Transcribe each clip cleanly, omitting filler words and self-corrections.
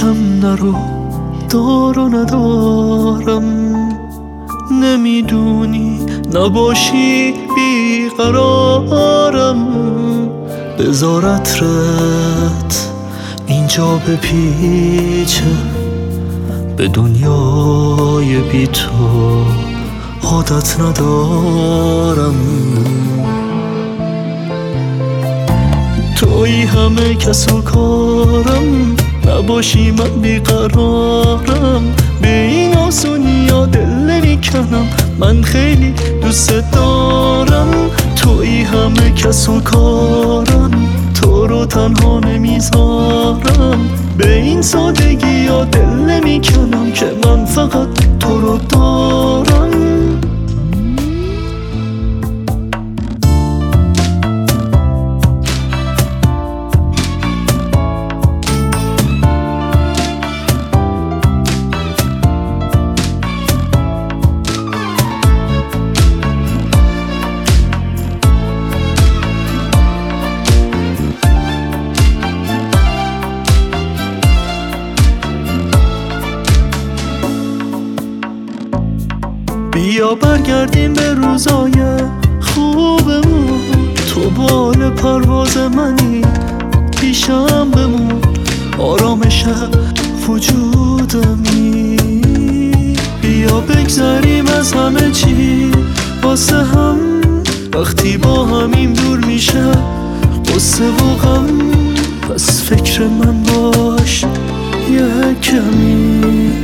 کم نرو، دار و ندارم. نمیدونی نباشی بیقرارم. بذار عطرت اینجا بپیچه، به دنیای بی تو عادت ندارم. توی همه کس و کارم، نباشی من بیقرارم. به این آسونیا دل نمیکنم، من خیلی دوست دارم. توی همه کس و کارم، تو رو تنها نمیذارم. به این سادگی ها دل نمیکنم که من فقط تو رو دارم. بیا برگردیم به روزای خوبمون. تو بال پرواز منی، پیشم بمون. آرامش وجودمی. بیا بگذریم از همه چی واسه هم. وقتی با همیم دور میشه قصه و غم، پس فکر من باش یه کمی.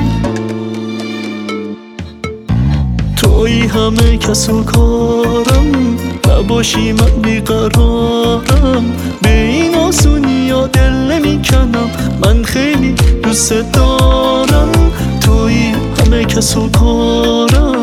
توی همه کس و کارم، نباشی من بیقرارم. به این آسونیا دل نمیکنم، من خیلی دوست دارم. توی همه کس و کارم،